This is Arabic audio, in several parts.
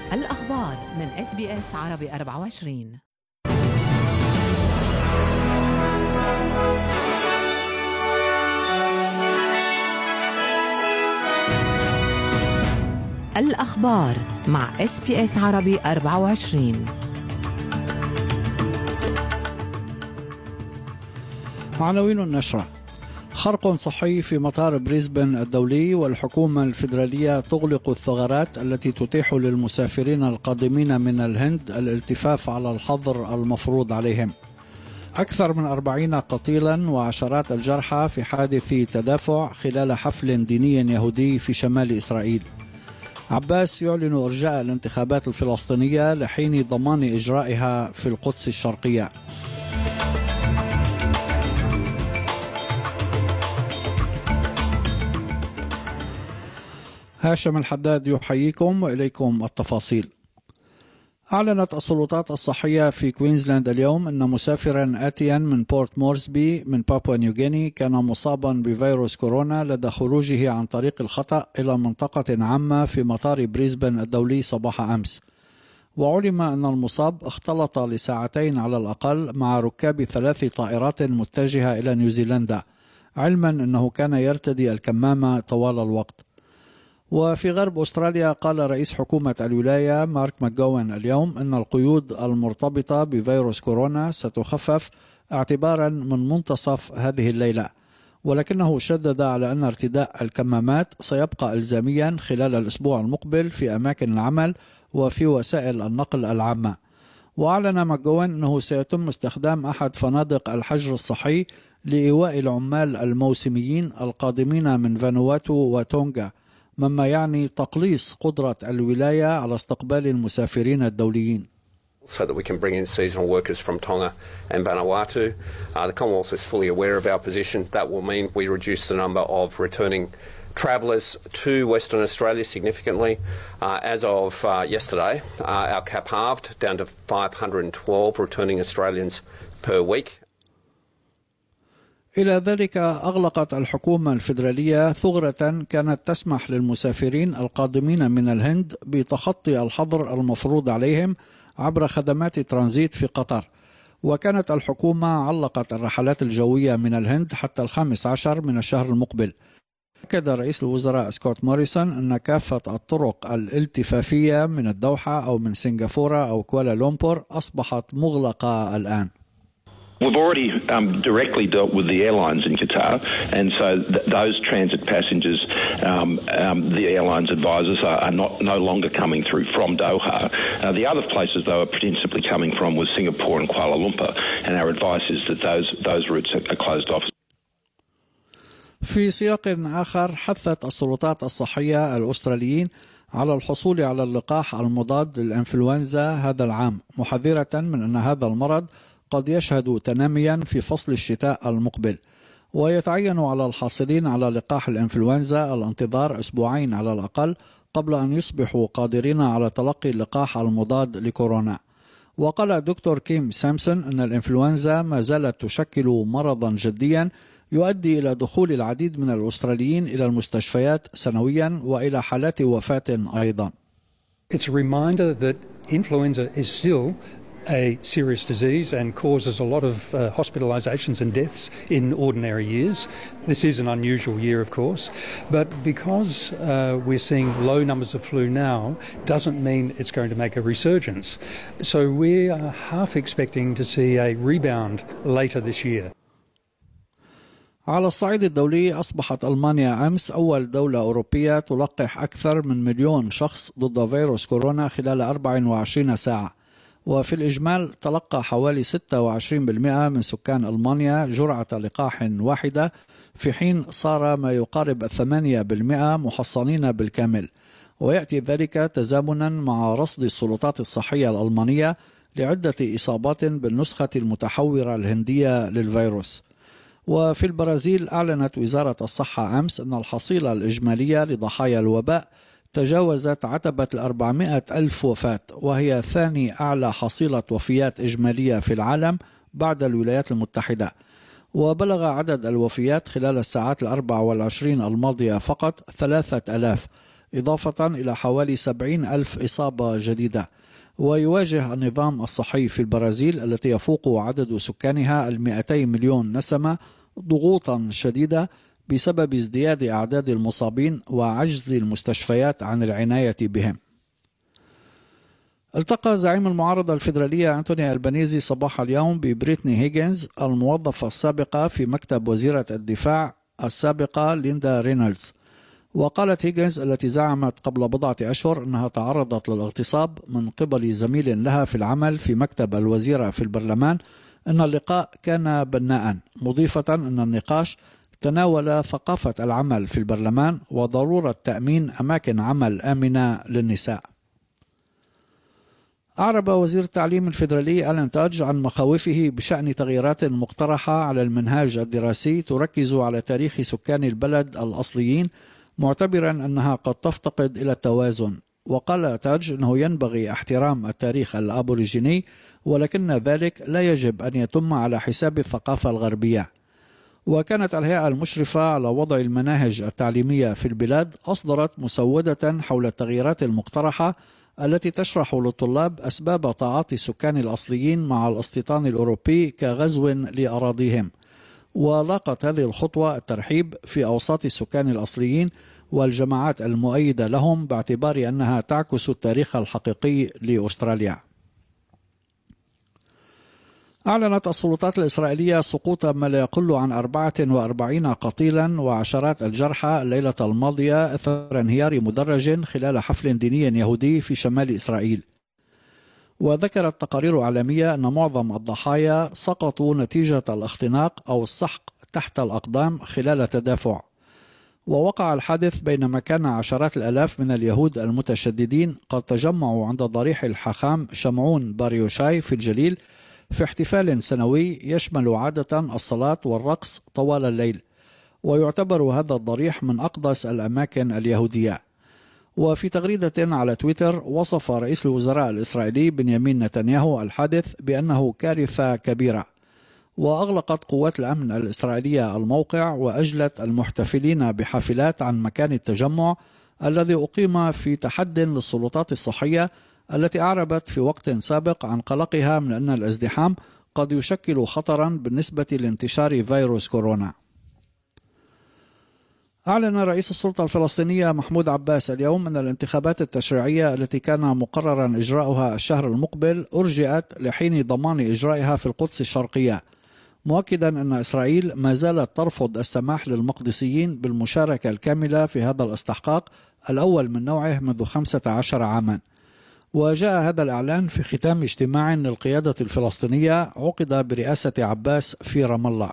الأخبار من SBS عربي 24. الأخبار مع SBS عربي 24. عناوين النشرة: خرق صحي في مطار بريسبن الدولي، والحكومة الفيدرالية تغلق الثغرات التي تتيح للمسافرين القادمين من الهند الالتفاف على الحظر المفروض عليهم. أكثر من 40 قتيلا وعشرات الجرحى في حادث تدافع خلال حفل ديني يهودي في شمال إسرائيل. عباس يعلن إرجاء الانتخابات الفلسطينية لحين ضمان إجرائها في القدس الشرقية. هاشم الحداد يحييكم وإليكم التفاصيل. أعلنت السلطات الصحية في كوينزلاند اليوم أن مسافرا آتيا من بورت مورسبي من بابوا نيوغيني كان مصابا بفيروس كورونا لدى خروجه عن طريق الخطأ إلى منطقة عامة في مطار بريسبن الدولي صباح أمس. وعلم أن المصاب اختلط لساعتين على الأقل مع ركاب 3 طائرات متجهة إلى نيوزيلندا، علما أنه كان يرتدي الكمامة طوال الوقت. وفي غرب أستراليا قال رئيس حكومة الولاية مارك ماكغوين اليوم أن القيود المرتبطة بفيروس كورونا ستخفف اعتبارا من منتصف هذه الليلة، ولكنه شدد على أن ارتداء الكمامات سيبقى إلزاميا خلال الأسبوع المقبل في أماكن العمل وفي وسائل النقل العامة. وأعلن ماكغوين أنه سيتم استخدام أحد فنادق الحجر الصحي لإيواء العمال الموسميين القادمين من فانواتو وتونغا، مما يعني تقليص قدرة الولاية على استقبال المسافرين الدوليين. So that we can bring in seasonal workers from Tonga and Vanuatu. The Commonwealth is fully aware of our position. That will mean we reduce the number of returning travellers to Western Australia significantly. As of yesterday, our cap halved down to 512 returning Australians per week. إلى ذلك أغلقت الحكومة الفيدرالية ثغرة كانت تسمح للمسافرين القادمين من الهند بتخطي الحظر المفروض عليهم عبر خدمات ترانزيت في قطر. وكانت الحكومة علقت الرحلات الجوية من الهند حتى 15 من الشهر المقبل. أكد رئيس الوزراء سكوت موريسون أن كافة الطرق الالتفافية من الدوحة أو من سنغافورة أو كوالالومبور أصبحت مغلقة الآن. We've already directly dealt with the airlines in Qatar, and so those transit passengers, the airlines advisors are no longer coming through from Doha. The other places they were principally coming from was Singapore and Kuala Lumpur, and our advice is that those routes are closed off. في سياق آخر، حثت السلطات الصحية الأستراليين على الحصول على اللقاح المضاد للإنفلونزا هذا العام، محذرة من أن هذا المرض قد يشهد تناميا في فصل الشتاء المقبل. ويتعين على الحاصلين على لقاح الإنفلونزا الانتظار 2 أسبوع على الأقل قبل أن يصبحوا قادرين على تلقي اللقاح المضاد لكورونا. وقال دكتور كيم سامسون أن الإنفلونزا ما زالت تشكل مرضا جديا يؤدي إلى دخول العديد من الأستراليين إلى المستشفيات سنويا وإلى حالات وفاة أيضا. It's a reminder that influenza is still a serious disease and causes a lot of hospitalizations and deaths in ordinary years. This is an unusual year, of course, but because we're seeing low numbers of flu now doesn't mean it's going to make a resurgence. So we are half expecting to see a rebound later this year. على الصعيد الدولي، أصبحت ألمانيا أمس أول دولة أوروبية تلقح أكثر من 1,000,000 شخص ضد فيروس كورونا خلال 24 ساعة. وفي الإجمال تلقى حوالي 26% من سكان ألمانيا جرعة لقاح واحدة، في حين صار ما يقارب 8% محصنين بالكامل. ويأتي ذلك تزامنا مع رصد السلطات الصحية الألمانية لعدة إصابات بالنسخة المتحورة الهندية للفيروس. وفي البرازيل أعلنت وزارة الصحة أمس أن الحصيلة الإجمالية لضحايا الوباء تجاوزت عتبة 400,000 وفاة، وهي ثاني أعلى حصيلة وفيات إجمالية في العالم بعد الولايات المتحدة. وبلغ عدد الوفيات خلال الساعات 24 الماضية فقط 3000، إضافة إلى حوالي 70,000 إصابة جديدة. ويواجه النظام الصحي في البرازيل التي يفوق عدد سكانها 200 مليون نسمة ضغوطا شديدة بسبب ازدياد أعداد المصابين وعجز المستشفيات عن العناية بهم. التقى زعيم المعارضة الفيدرالية أنتوني ألبانيزي صباح اليوم ببريتني هيجنز الموظفة السابقة في مكتب وزيرة الدفاع السابقة ليندا رينولدز. وقالت هيجنز التي زعمت قبل بضعة أشهر أنها تعرضت للاغتصاب من قبل زميل لها في العمل في مكتب الوزيرة في البرلمان أن اللقاء كان بناء، مضيفة أن النقاش تناول ثقافة العمل في البرلمان وضرورة تأمين أماكن عمل آمنة للنساء. أعرب وزير التعليم الفيدرالي ألان تاج عن مخاوفه بشأن تغييرات مقترحة على المنهاج الدراسي تركز على تاريخ سكان البلد الأصليين، معتبرا أنها قد تفتقد إلى التوازن. وقال تاج أنه ينبغي احترام التاريخ الأبوريجيني، ولكن ذلك لا يجب أن يتم على حساب الثقافة الغربية. وكانت الهيئة المشرفة على وضع المناهج التعليمية في البلاد أصدرت مسودة حول التغييرات المقترحة التي تشرح للطلاب أسباب تعاطي السكان الأصليين مع الاستيطان الأوروبي كغزو لأراضيهم. ولاقت هذه الخطوة الترحيب في أوساط السكان الأصليين والجماعات المؤيدة لهم باعتبار أنها تعكس التاريخ الحقيقي لأستراليا. أعلنت السلطات الإسرائيلية سقوط ما لا يقل عن 44 قتيلا وعشرات الجرحى الليلة الماضية أثر انهيار مدرج خلال حفل ديني يهودي في شمال إسرائيل. وذكرت تقارير عالمية أن معظم الضحايا سقطوا نتيجة الاختناق أو السحق تحت الأقدام خلال تدافع. ووقع الحادث بينما كان عشرات الآلاف من اليهود المتشددين قد تجمعوا عند ضريح الحاخام شمعون باريوشاي في الجليل في احتفال سنوي يشمل عادة الصلاة والرقص طوال الليل، ويعتبر هذا الضريح من أقدس الأماكن اليهودية. وفي تغريدة على تويتر وصف رئيس الوزراء الإسرائيلي بنيامين نتنياهو الحادث بأنه كارثة كبيرة. وأغلقت قوات الأمن الإسرائيلية الموقع وأجلت المحتفلين بحافلات عن مكان التجمع الذي أقيم في تحد للسلطات الصحية التي أعربت في وقت سابق عن قلقها من أن الازدحام قد يشكل خطرا بالنسبة لانتشار فيروس كورونا. أعلن رئيس السلطة الفلسطينية محمود عباس اليوم أن الانتخابات التشريعية التي كان مقررا إجراؤها الشهر المقبل أرجئت لحين ضمان إجرائها في القدس الشرقية، مؤكدا أن إسرائيل ما زالت ترفض السماح للمقدسيين بالمشاركة الكاملة في هذا الاستحقاق الأول من نوعه منذ 15 عاما. وجاء هذا الإعلان في ختام اجتماع للقيادة الفلسطينية عقد برئاسة عباس في رام الله.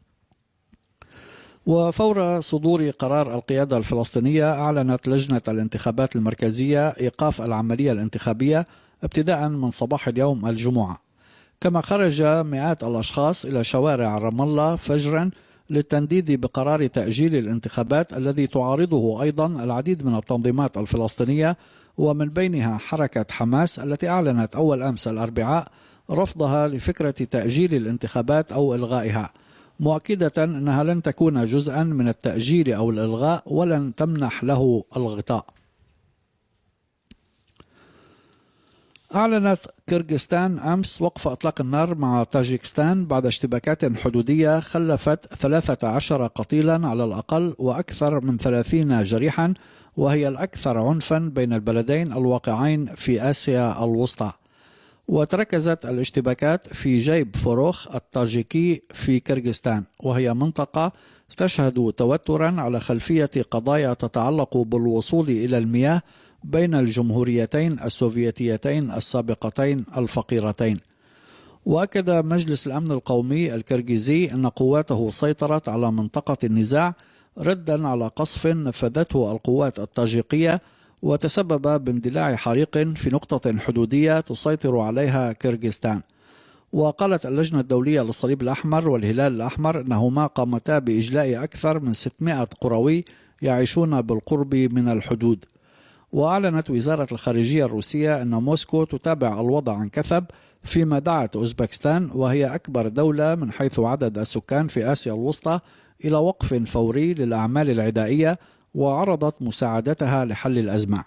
وفور صدور قرار القيادة الفلسطينية أعلنت لجنة الانتخابات المركزية إيقاف العملية الانتخابية ابتداء من صباح اليوم الجمعة. كما خرج مئات الأشخاص إلى شوارع رام الله فجرا للتنديد بقرار تأجيل الانتخابات الذي تعارضه أيضا العديد من التنظيمات الفلسطينية، ومن بينها حركة حماس التي أعلنت أول أمس الأربعاء رفضها لفكرة تأجيل الانتخابات أو إلغائها، مؤكدة أنها لن تكون جزءا من التأجيل أو الإلغاء ولن تمنح له الغطاء. أعلنت كيرغستان أمس وقف إطلاق النار مع طاجيكستان بعد اشتباكات حدودية خلفت 13 قتيلا على الأقل وأكثر من 30 جريحا، وهي الأكثر عنفا بين البلدين الواقعين في آسيا الوسطى. وتركزت الاشتباكات في جيب فوروخ الطاجيكي في كيرغستان، وهي منطقة تشهد توترا على خلفية قضايا تتعلق بالوصول إلى المياه بين الجمهوريتين السوفيتيتين السابقتين الفقيرتين. وأكد مجلس الأمن القومي الكرغيزي أن قواته سيطرت على منطقة النزاع ردا على قصف نفذته القوات الطاجيقية وتسبب باندلاع حريق في نقطة حدودية تسيطر عليها كيرغستان. وقالت اللجنة الدولية للصليب الأحمر والهلال الأحمر أنهما قامتا بإجلاء أكثر من 600 قروي يعيشون بالقرب من الحدود. وأعلنت وزارة الخارجية الروسية أن موسكو تتابع الوضع عن كثب، فيما دعت أوزبكستان وهي أكبر دولة من حيث عدد السكان في آسيا الوسطى إلى وقف فوري للأعمال العدائية وعرضت مساعدتها لحل الأزمة.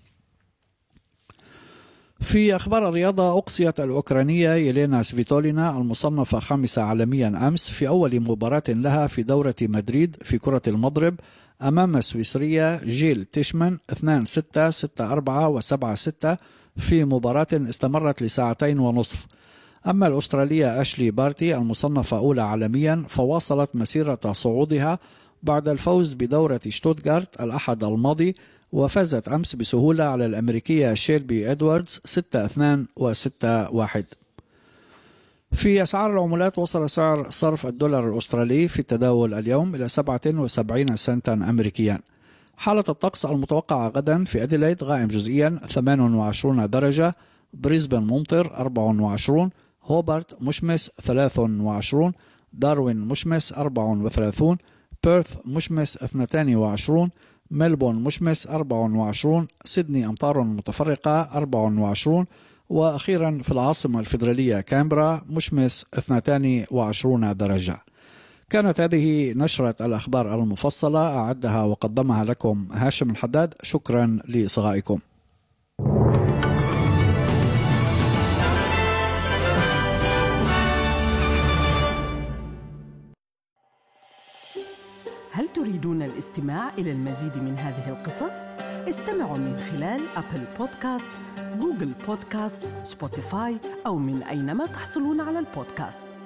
في أخبار الرياضة، أقصيت الأوكرانية يلينا سفيتولينا المصنفة 5 عالميا أمس في أول مباراة لها في دورة مدريد في كرة المضرب أمام السويسرية جيل تيشمان 2-6 6-4 و7-6 في مباراة استمرت لساعتين ونصف. أما الأسترالية أشلي بارتي المصنفة أولى عالميا فواصلت مسيرة صعودها بعد الفوز بدورة شتوتغارت الأحد الماضي، وفازت أمس بسهولة على الأمريكية شيلبي إدواردز 6-2 و6-1. في أسعار العملات، وصل سعر صرف الدولار الأسترالي في التداول اليوم إلى 77 سنتا أمريكيا. حالة الطقس المتوقعة غدا: في أديلايد غائم جزئيا 28 درجة، بريسبن ممطر 24، هوبارت مشمس 23، داروين مشمس 34، بيرث مشمس 22، ملبون مشمس 24، سيدني أمطار متفرقة 24، وأخيرا في العاصمة الفيدرالية كامبرا مشمس 22 درجة. كانت هذه نشرة الأخبار المفصلة، أعدها وقدمها لكم هاشم الحداد. شكرا لإصغائكم. هل تريدون الاستماع إلى المزيد من هذه القصص؟ استمعوا من خلال أبل بودكاست، جوجل بودكاست، سبوتيفاي أو من أينما تحصلون على البودكاست.